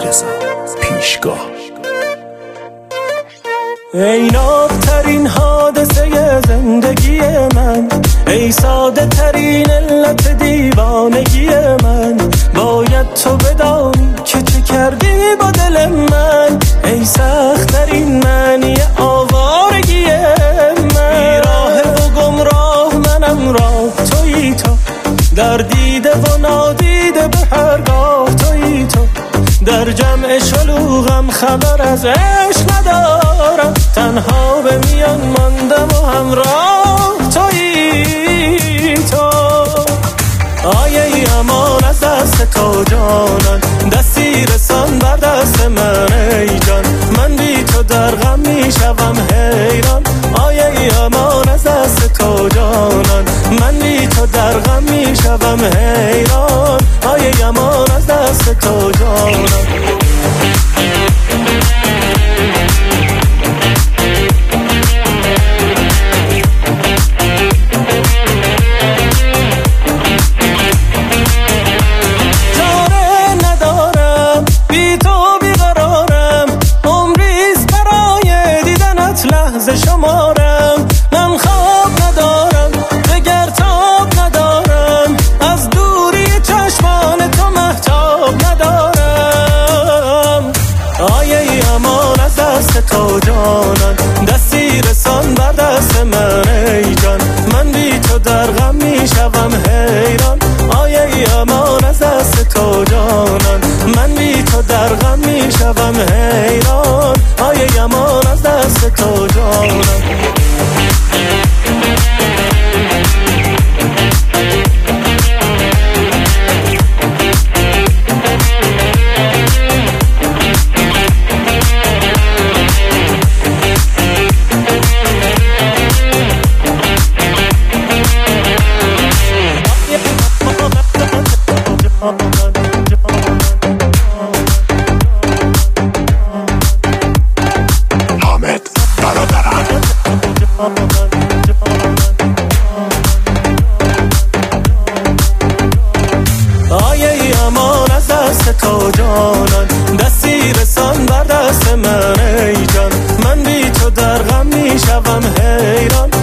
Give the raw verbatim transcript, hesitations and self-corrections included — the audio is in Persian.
علیرضا پیشگاه. ای نابترین حادثه زندگی من، ای ساده ترین علت دیوانگی من، باید تو بدانی که چه کردی با دل من، ای سخت ترین معنی آوارگی من. بیراه و گمراه منم راه تویی تو، در دیده و نادیده به هرگاه تویی تو، در جمع شلوغم خبر از عشق ندارم، تنها به میان ماندم و همراه تویی تو. آیه ای امان از دست تو جانان، دستی رسان بر دست من ای جان، من بی تو در غم میشوم حیران. آیه ای امان از دست تو جانان، من بی تو در غم میشوم حیران. آیه ای امان از دست تو جانان. شمارم من خواب ندارم، دگر تاب ندارم، از دوری چشمان تو مهتاب ندارم. آیه ای امان از دست تو جانان، دستی رسان بر دست من ای جان، من بی تو در غم میشوم حیران. آیه ای امان از دست تو جانان، من بی تو در غم میشوم حیران. آیه ای امان از دست تو جانان. آیه ای امان از دست تو جانان، دستی رسان بر دست من ای جان، من بی تو در غم میشوم حیران.